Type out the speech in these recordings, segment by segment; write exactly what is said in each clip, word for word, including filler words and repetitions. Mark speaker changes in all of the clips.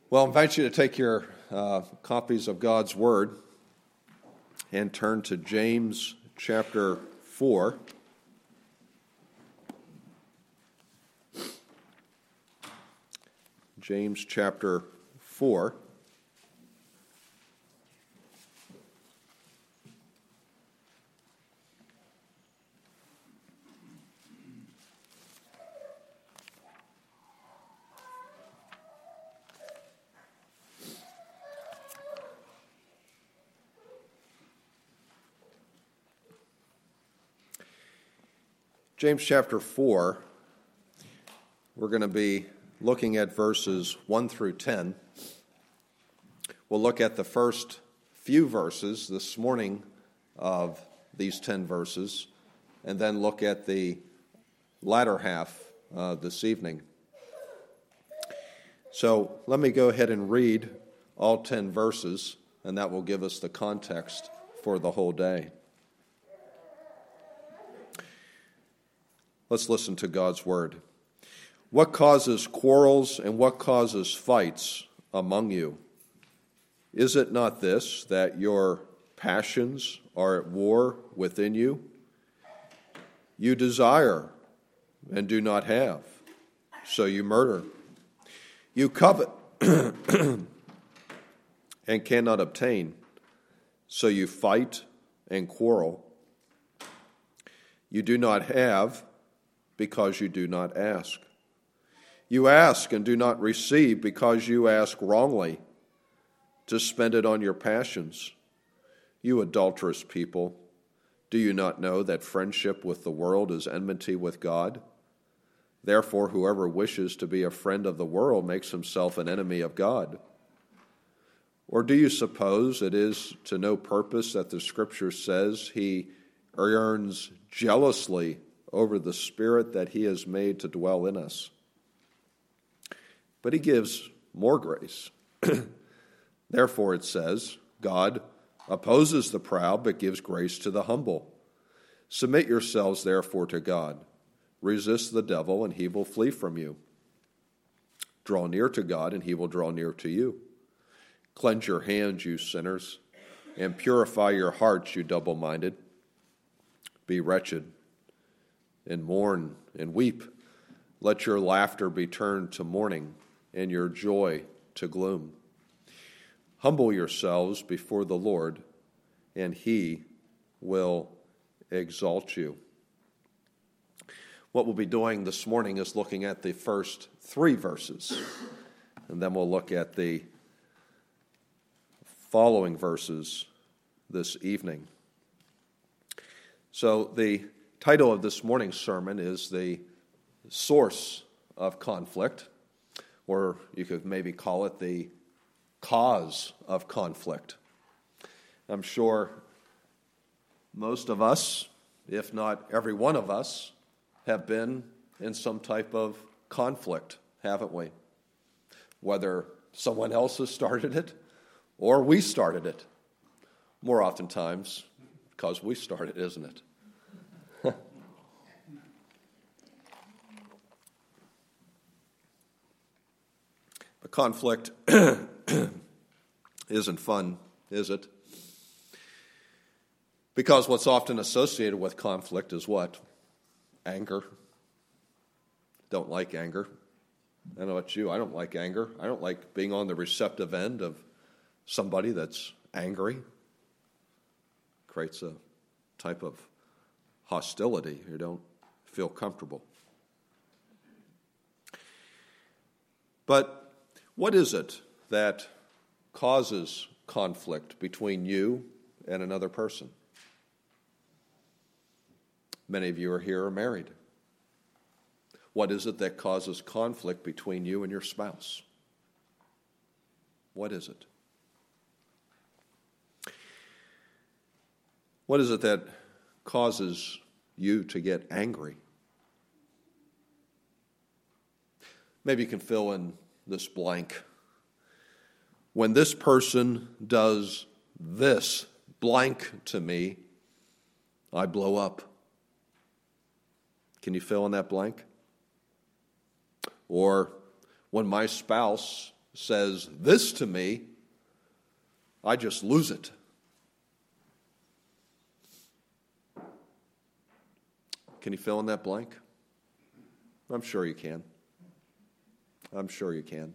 Speaker 1: Well, I invite you to take your uh, copies of God's Word and turn to James chapter four. James chapter four. James chapter four, we're going to be looking at verses one through ten. We'll look at the first few verses this morning of these ten verses, and then look at the latter half uh, this evening. So let me go ahead and read all ten verses, and that will give us the context for the whole day. Let's listen to God's word. What causes quarrels and what causes fights among you? Is it not this, that your passions are at war within you? You desire and do not have, so you murder. You covet and cannot obtain, so you fight and quarrel. You do not have, because you do not ask. You ask and do not receive because you ask wrongly, to spend it on your passions. You adulterous people, do you not know that friendship with the world is enmity with God? Therefore, whoever wishes to be a friend of the world makes himself an enemy of God. Or do you suppose it is to no purpose that the Scripture says he yearns jealously over the Spirit that he has made to dwell in us? But he gives more grace. Therefore it says, God opposes the proud, but gives grace to the humble. Submit yourselves therefore to God. Resist the devil, and he will flee from you. Draw near to God, and he will draw near to you. Cleanse your hands, you sinners, and purify your hearts, you double-minded. Be wretched, and mourn and weep. Let your laughter be turned to mourning, and your joy to gloom. Humble yourselves before the Lord, and he will exalt you. What we'll be doing this morning is looking at the first three verses, and then we'll look at the following verses this evening. So the title of this morning's sermon is The Source of Conflict, or you could maybe call it The Cause of Conflict. I'm sure most of us, if not every one of us, have been in some type of conflict, haven't we? Whether someone else has started it or we started it. More oftentimes, because we started, isn't it? Conflict isn't fun, is it? Because what's often associated with conflict is what? Anger. Don't like anger. I don't know about you. I don't like anger. I don't like being on the receptive end of somebody that's angry. Creates a type of hostility. You don't feel comfortable. But what is it that causes conflict between you and another person? Many of you are here are married. What is it that causes conflict between you and your spouse? What is it? What is it that causes you to get angry? Maybe you can fill in this blank. When this person does this blank to me, I blow up. Can you fill in that blank? Or when my spouse says this to me, I just lose it. Can you fill in that blank? I'm sure you can. I'm sure you can.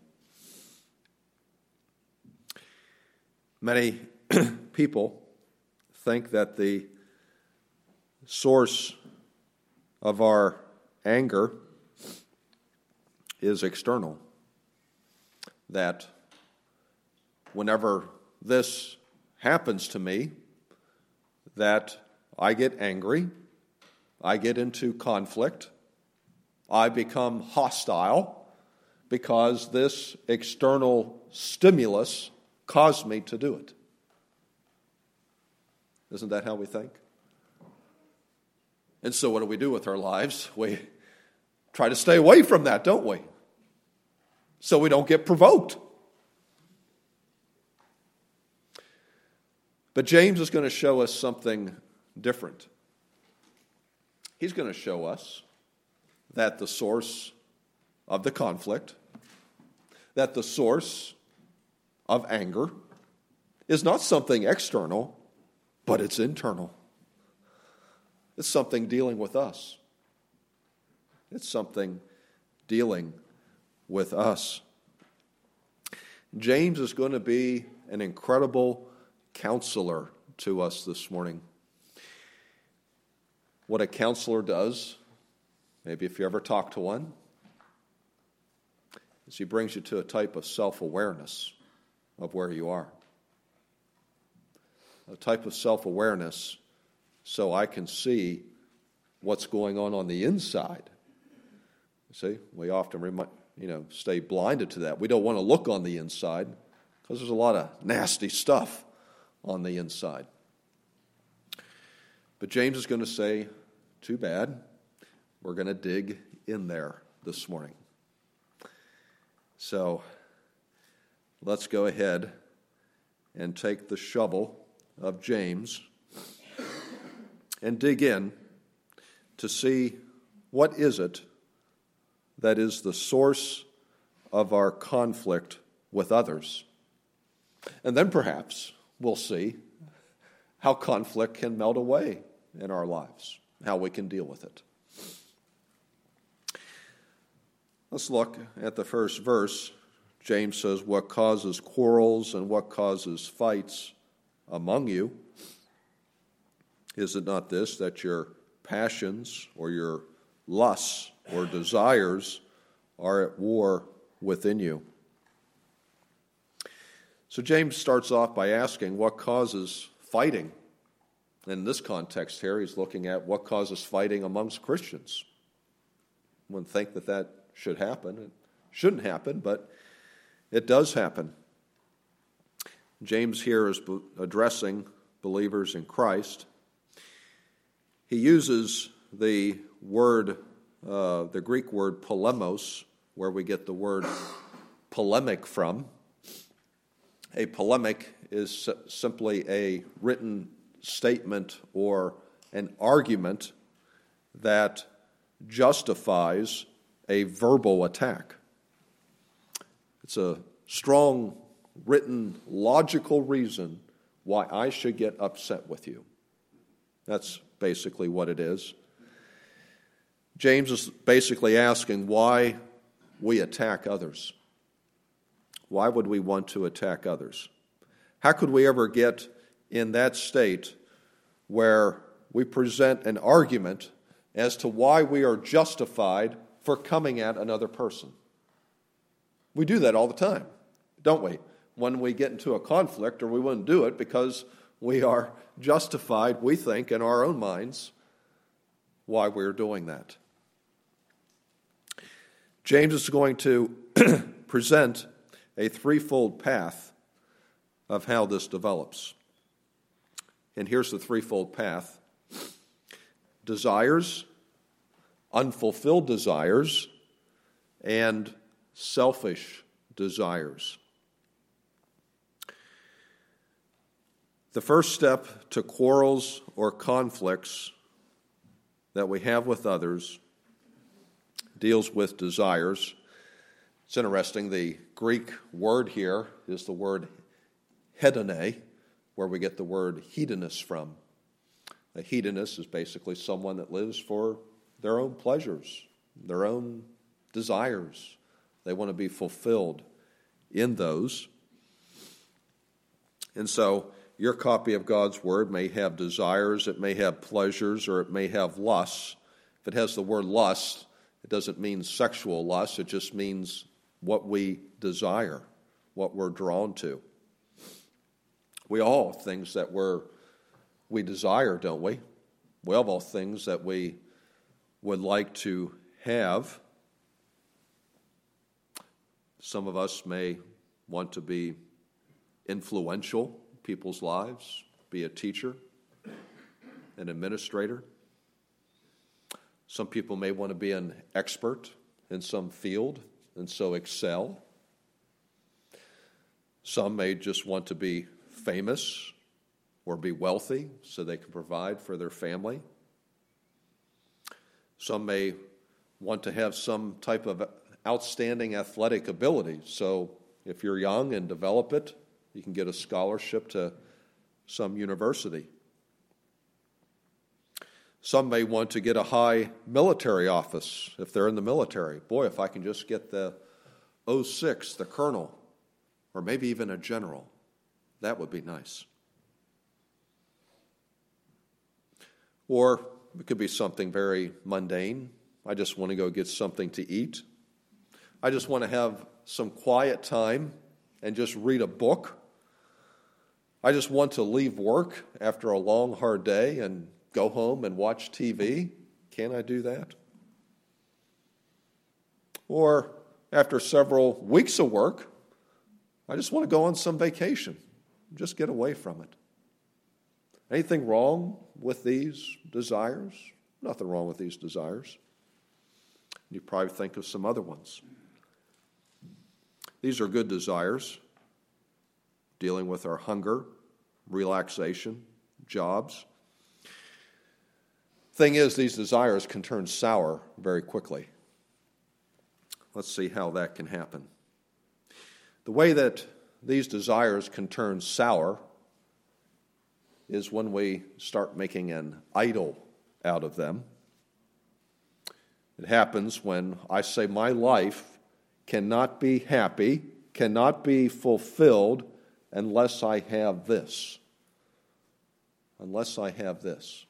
Speaker 1: Many people think that the source of our anger is external. That whenever this happens to me, that I get angry, I get into conflict, I become hostile because this external stimulus caused me to do it. Isn't that how we think? And so what do we do with our lives? We try to stay away from that, don't we? So we don't get provoked. But James is going to show us something different. He's going to show us that the source of the conflict, that the source of anger is not something external, but it's internal. It's something dealing with us. It's something dealing with us. James is going to be an incredible counselor to us this morning. What a counselor does, maybe if you ever talk to one, is he brings you to a type of self-awareness of where you are. A type of self-awareness so I can see what's going on on the inside. See, we often remind, you know, stay blinded to that. We don't want to look on the inside because there's a lot of nasty stuff on the inside. But James is going to say, too bad, we're going to dig in there this morning. So let's go ahead and take the shovel of James and dig in to see what is it that is the source of our conflict with others. And then perhaps we'll see how conflict can melt away in our lives, how we can deal with it. Let's look at the first verse. James says, what causes quarrels and what causes fights among you? Is it not this, that your passions or your lusts or desires are at war within you? So James starts off by asking what causes fighting. In this context here, he's looking at what causes fighting amongst Christians. One wouldn't think that that should happen. It shouldn't happen, but it does happen. James here is addressing believers in Christ. He uses the word, uh, the Greek word polemos, where we get the word polemic from. A polemic is simply a written statement or an argument that justifies a verbal attack. It's a strong, written, logical reason why I should get upset with you. That's basically what it is. James is basically asking why we attack others. Why would we want to attack others? How could we ever get in that state where we present an argument as to why we are justified for coming at another person? We do that all the time, don't we? When we get into a conflict, or we wouldn't do it because we are justified, we think, in our own minds, why we're doing that. James is going to present a threefold path of how this develops. And here's the threefold path. Desires, unfulfilled desires, and selfish desires. The first step to quarrels or conflicts that we have with others deals with desires. It's interesting, the Greek word here is the word hedone, where we get the word hedonist from. A hedonist is basically someone that lives for their own pleasures, their own desires. They want to be fulfilled in those. And so your copy of God's Word may have desires, it may have pleasures, or it may have lusts. If it has the word lust, it doesn't mean sexual lust, it just means what we desire, what we're drawn to. We all have things that we're, we desire, don't we? We have all things that we would like to have. Some of us may want to be influential in people's lives, be a teacher, an administrator. Some people may want to be an expert in some field and so excel. Some may just want to be famous or be wealthy so they can provide for their family. Some may want to have some type of outstanding athletic ability. So if you're young and develop it, you can get a scholarship to some university. Some may want to get a high military office if they're in the military. Boy, if I can just get the oh six, the colonel, or maybe even a general, that would be nice. Or it could be something very mundane. I just want to go get something to eat. I just want to have some quiet time and just read a book. I just want to leave work after a long, hard day and go home and watch T V. Can I do that? Or after several weeks of work, I just want to go on some vacation. Just get away from it. Anything wrong with these desires? Nothing wrong with these desires. You probably think of some other ones. These are good desires, dealing with our hunger, relaxation, jobs. Thing is, these desires can turn sour very quickly. Let's see how that can happen. The way that these desires can turn sour is when we start making an idol out of them. It happens when I say my life cannot be happy, cannot be fulfilled unless I have this. Unless I have this.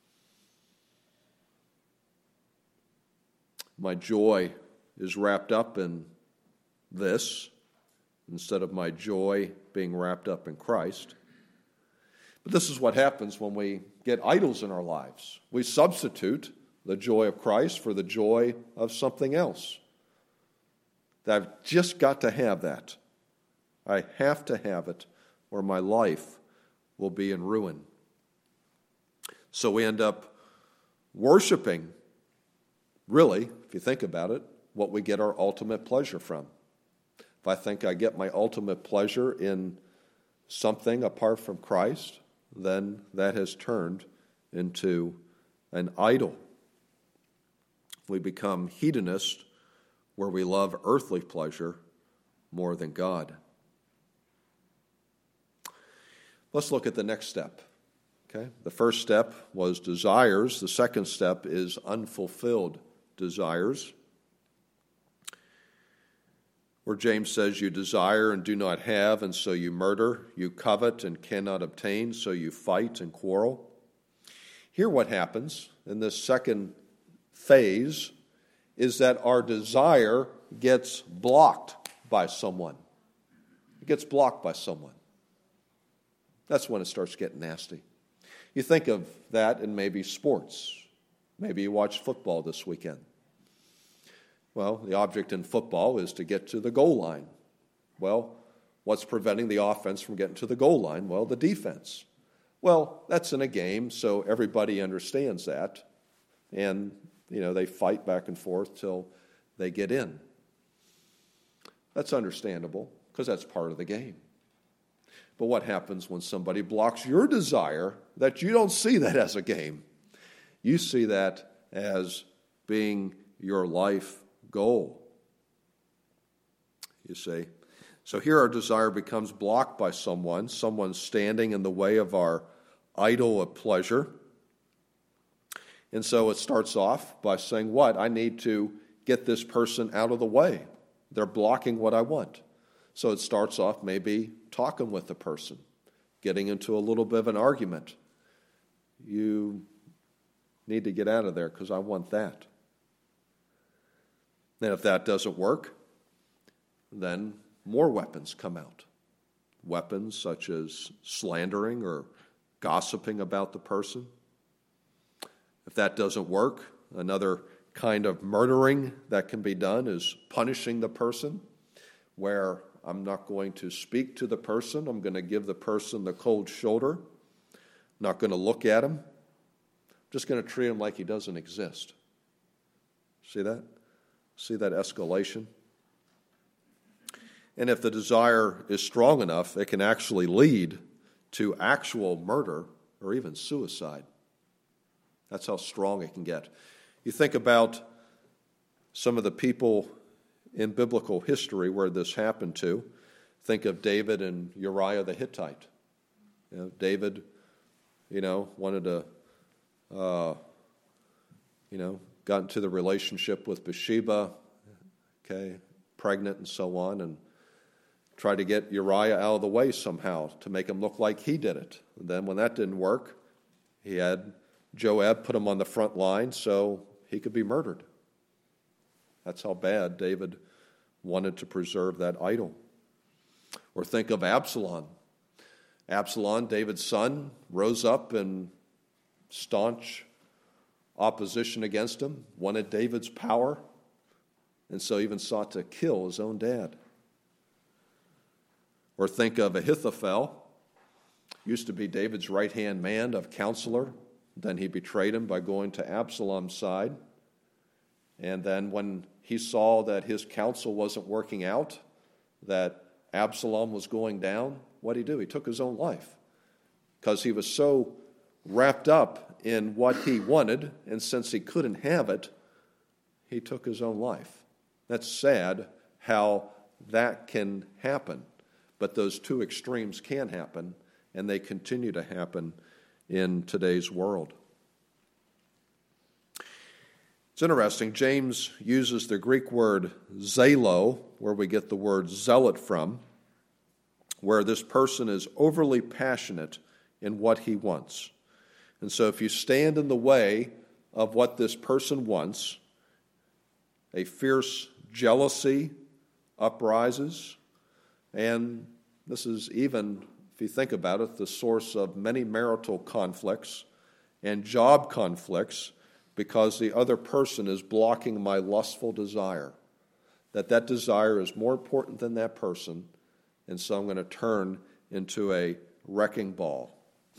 Speaker 1: My joy is wrapped up in this instead of my joy being wrapped up in Christ. But this is what happens when we get idols in our lives. We substitute the joy of Christ for the joy of something else. I've just got to have that. I have to have it, or my life will be in ruin. So we end up worshiping, really, if you think about it, what we get our ultimate pleasure from. If I think I get my ultimate pleasure in something apart from Christ, then that has turned into an idol. We become hedonists where we love earthly pleasure more than God. Let's look at the next step. Okay? The first step was desires. The second step is unfulfilled desires, where James says, you desire and do not have, and so you murder. You covet and cannot obtain, so you fight and quarrel. Here what happens in this second phase is that our desire gets blocked by someone. It gets blocked by someone. That's when it starts getting nasty. You think of that in maybe sports. Maybe you watch football this weekend. Well, the object in football is to get to the goal line. Well, what's preventing the offense from getting to the goal line? Well, the defense. Well, that's in a game, so everybody understands that. And, you know, they fight back and forth till they get in. That's understandable, because that's part of the game. But what happens when somebody blocks your desire that you don't see that as a game? You see that as being your life goal. you see. So here our desire becomes blocked by someone, someone standing in the way of our idol of pleasure. And so it starts off by saying, what? I need to get this person out of the way. They're blocking what I want. So it starts off maybe talking with the person, getting into a little bit of an argument. You need to get out of there because I want that. And if that doesn't work, then more weapons come out. Weapons such as slandering or gossiping about the person. If that doesn't work, another kind of murdering that can be done is punishing the person, where I'm not going to speak to the person. I'm going to give the person the cold shoulder. Not going to look at him. I'm just going to treat him like he doesn't exist. See that? See that escalation? And if the desire is strong enough, it can actually lead to actual murder or even suicide. That's how strong it can get. You think about some of the people in biblical history where this happened to. Think of David and Uriah the Hittite. You know, David, you know, wanted to, uh, you know, got into the relationship with Bathsheba, okay, pregnant and so on, and tried to get Uriah out of the way somehow to make him look like he did it. And then when that didn't work, he had Joab put him on the front line so he could be murdered. That's how bad David wanted to preserve that idol. Or think of Absalom. Absalom, David's son, rose up in staunch opposition against him, wanted David's power, and so even sought to kill his own dad. Or think of Ahithophel, used to be David's right-hand man of counselor. Then he betrayed him by going to Absalom's side. And then when he saw that his counsel wasn't working out, that Absalom was going down, what did he do? He took his own life because he was so wrapped up in what he wanted, and since he couldn't have it, he took his own life. That's sad how that can happen, but those two extremes can happen, and they continue to happen in today's world. It's interesting, James uses the Greek word zelo, where we get the word zealot from, where this person is overly passionate in what he wants. And so if you stand in the way of what this person wants, a fierce jealousy uprises, and this is even, if you think about it, the source of many marital conflicts and job conflicts, because the other person is blocking my lustful desire, that that desire is more important than that person, and so I'm going to turn into a wrecking ball.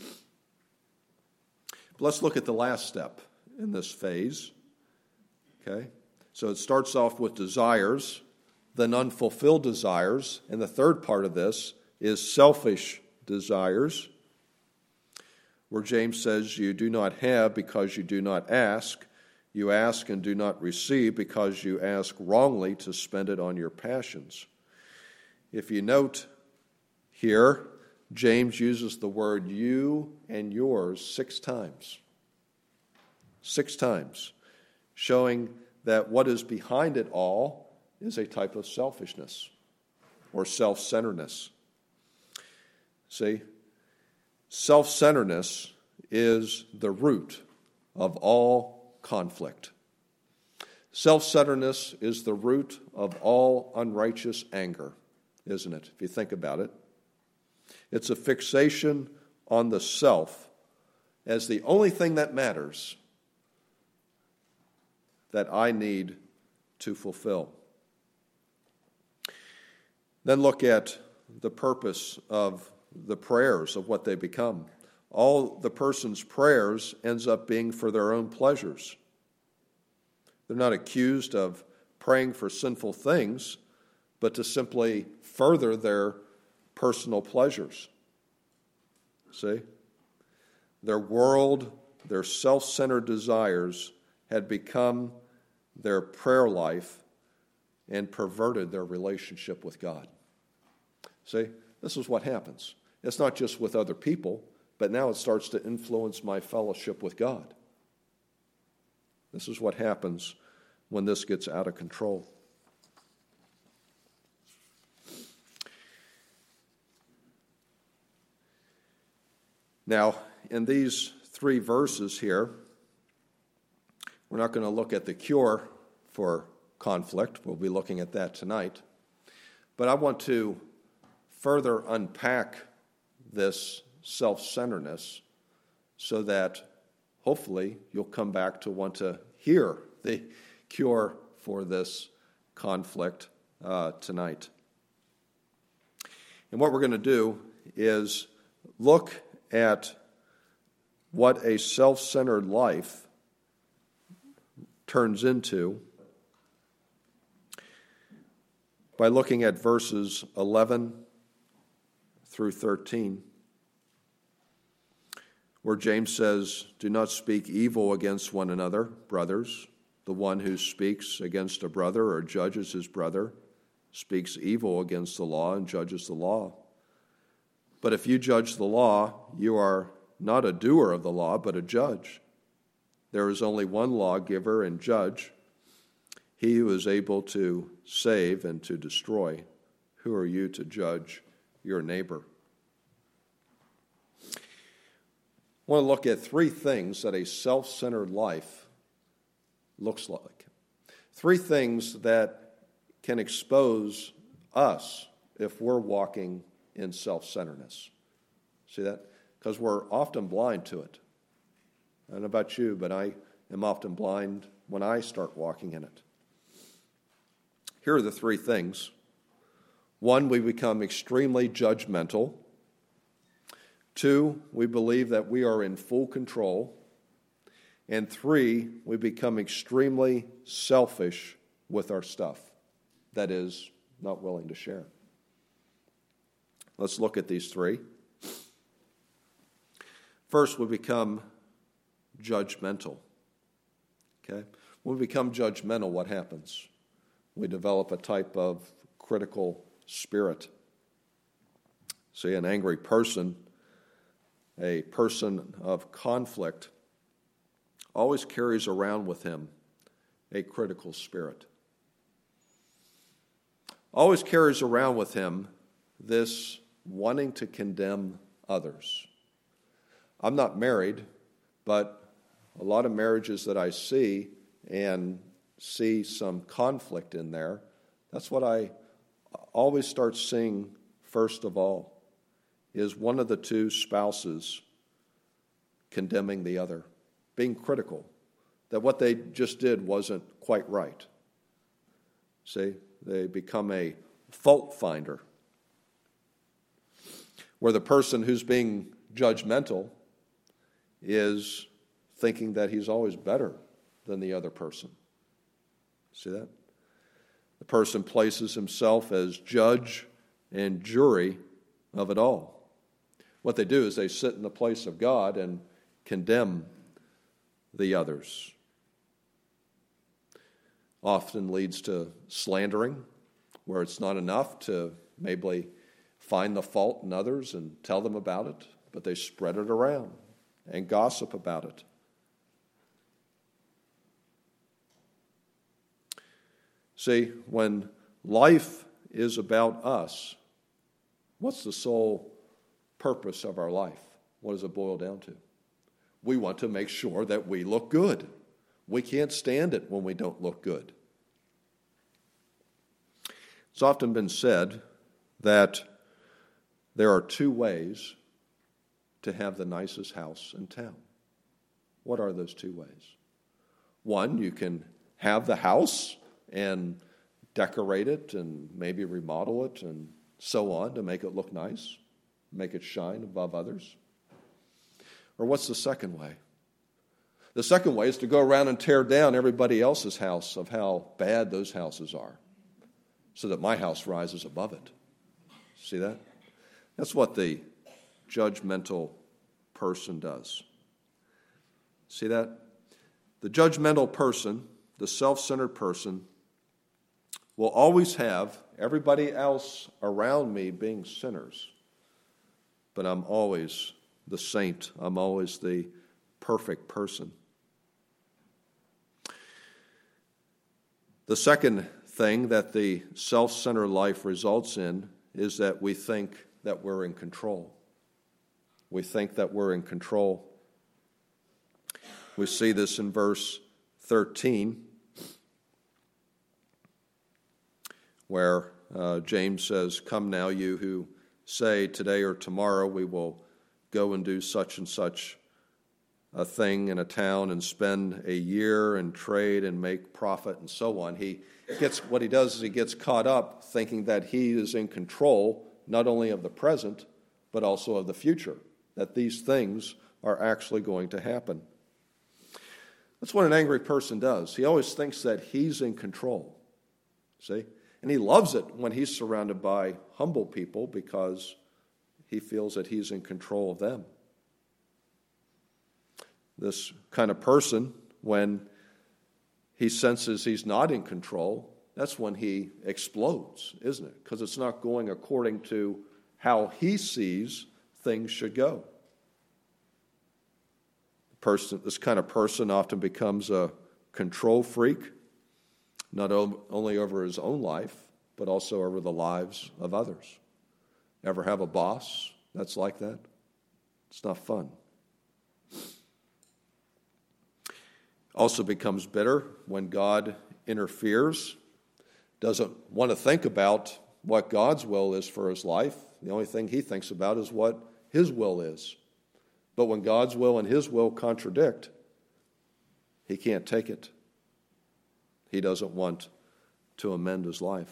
Speaker 1: But let's look at the last step in this phase. Okay, so it starts off with desires, then unfulfilled desires, and the third part of this is selfish desires, where James says, you do not have because you do not ask. You ask and do not receive because you ask wrongly to spend it on your passions. If you note here, James uses the word you and yours six times. Six times, showing that what is behind it all is a type of selfishness or self-centeredness. See? Self-centeredness is the root of all conflict. Self-centeredness is the root of all unrighteous anger, isn't it? If you think about it. It's a fixation on the self as the only thing that matters that I need to fulfill. Then look at the purpose of the prayers, of what they become. All the person's prayers ends up being for their own pleasures. They're not accused of praying for sinful things, but to simply further their personal pleasures. See? Their world, their self-centered desires had become their prayer life and perverted their relationship with God. See, this is what happens. It's not just with other people, but now it starts to influence my fellowship with God. This is what happens when this gets out of control. Now, in these three verses here, we're not going to look at the cure for conflict. We'll be looking at that tonight. But I want to further unpack this self-centeredness so that hopefully you'll come back to want to hear the cure for this conflict uh, tonight. And what we're going to do is look at what a self-centered life turns into by looking at verses eleven through thirteen, where James says, "Do not speak evil against one another, brothers. The one who speaks against a brother or judges his brother speaks evil against the law and judges the law. But if you judge the law, you are not a doer of the law, but a judge. There is only one lawgiver and judge, he who is able to save and to destroy. Who are you to judge your neighbor?" I want to look at three things that a self-centered life looks like. Three things that can expose us if we're walking in self-centeredness. See that? Because we're often blind to it. I don't know about you, but I am often blind when I start walking in it. Here are the three things. One, we become extremely judgmental. Two, we believe that we are in full control. And three, we become extremely selfish with our stuff. That is, not willing to share. Let's look at these three. First, we become judgmental. Okay? When we become judgmental, what happens? We develop a type of critical spirit. See, an angry person, a person of conflict, always carries around with him a critical spirit. Always carries around with him this wanting to condemn others. I'm not married, but a lot of marriages that I see and see some conflict in there, that's what I always start seeing first of all, is one of the two spouses condemning the other, being critical, that what they just did wasn't quite right. See, they become a fault finder, where the person who's being judgmental is thinking that he's always better than the other person. See that? The person places himself as judge and jury of it all. What they do is they sit in the place of God and condemn the others. Often leads to slandering, where it's not enough to maybe find the fault in others and tell them about it, but they spread it around and gossip about it. See, when life is about us, what's the sole purpose of our life? What does it boil down to? We want to make sure that we look good. We can't stand it when we don't look good. It's often been said that there are two ways to have the nicest house in town. What are those two ways? One, you can have the house and decorate it and maybe remodel it and so on to make it look nice, make it shine above others. Or what's the second way? The second way is to go around and tear down everybody else's house of how bad those houses are, so that my house rises above it. See that? That's what the judgmental person does. See that? The judgmental person, the self-centered person, will always have everybody else around me being sinners, but I'm always the saint. I'm always the perfect person. The second thing that the self-centered life results in is that we think that we're in control. We think that we're in control. We see this in verse thirteen, where uh, James says, "Come now, you who say today or tomorrow we will go and do such and such a thing in a town and spend a year and trade and make profit," and so on. He gets what he does is he gets caught up thinking that he is in control not only of the present but also of the future, that these things are actually going to happen. That's what an angry person does. He always thinks that he's in control. See? And he loves it when he's surrounded by humble people because he feels that he's in control of them. This kind of person, when he senses he's not in control, that's when he explodes, isn't it? Because it's not going according to how he sees things should go. Person, this kind of person often becomes a control freak, not only over his own life, but also over the lives of others. Ever have a boss that's like that? It's not fun. Also becomes bitter when God interferes, doesn't want to think about what God's will is for his life. The only thing he thinks about is what his will is. But when God's will and his will contradict, he can't take it. He doesn't want to amend his life.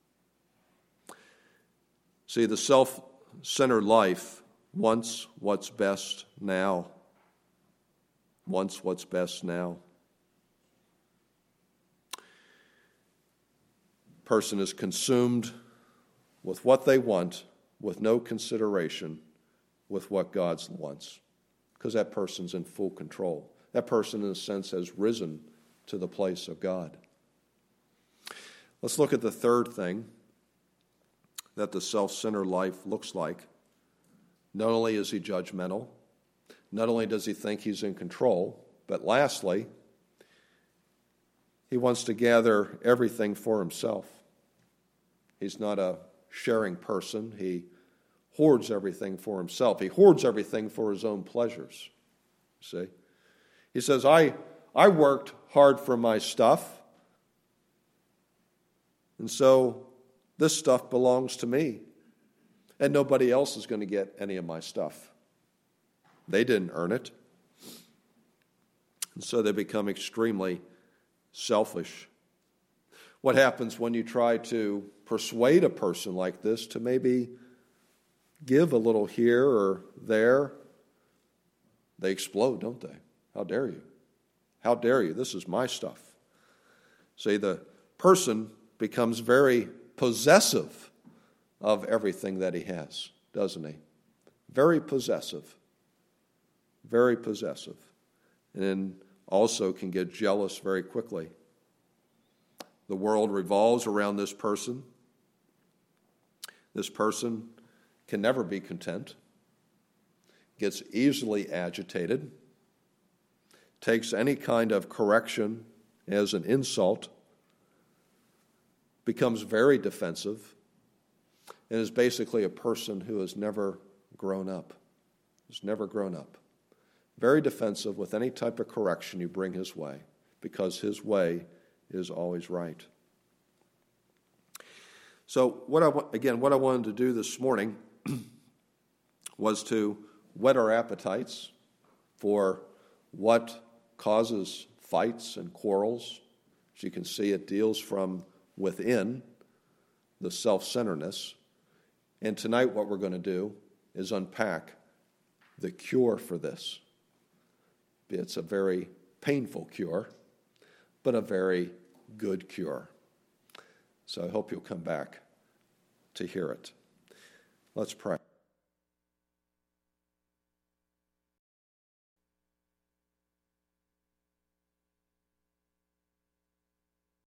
Speaker 1: See, the self-centered life wants what's best now. Wants what's best now. Person is consumed with what they want, with no consideration with what God wants, because that person's in full control. That person, in a sense, has risen to the place of God. Let's look at the third thing that the self-centered life looks like. Not only is he judgmental, not only does he think he's in control, but lastly, he wants to gather everything for himself. He's not a sharing person. He hoards everything for himself. He hoards everything for his own pleasures. See? He says, I, I worked hard for my stuff, and so this stuff belongs to me, and nobody else is going to get any of my stuff. They didn't earn it. And so they become extremely selfish. What happens when you try to persuade a person like this to maybe give a little here or there? They explode, don't they? How dare you? How dare you? This is my stuff. See, the person becomes very possessive of everything that he has, doesn't he? Very possessive. Very possessive. And then also can get jealous very quickly. The world revolves around this person. This person can never be content, gets easily agitated, takes any kind of correction as an insult, becomes very defensive, and is basically a person who has never grown up. Has never grown up. Very defensive with any type of correction you bring his way, because his way is always right. So, what I again, what I wanted to do this morning was to whet our appetites for what causes fights and quarrels. As you can see, it deals from within, the self-centeredness. And tonight what we're going to do is unpack the cure for this. It's a very painful cure, but a very good cure. So I hope you'll come back to hear it. Let's pray.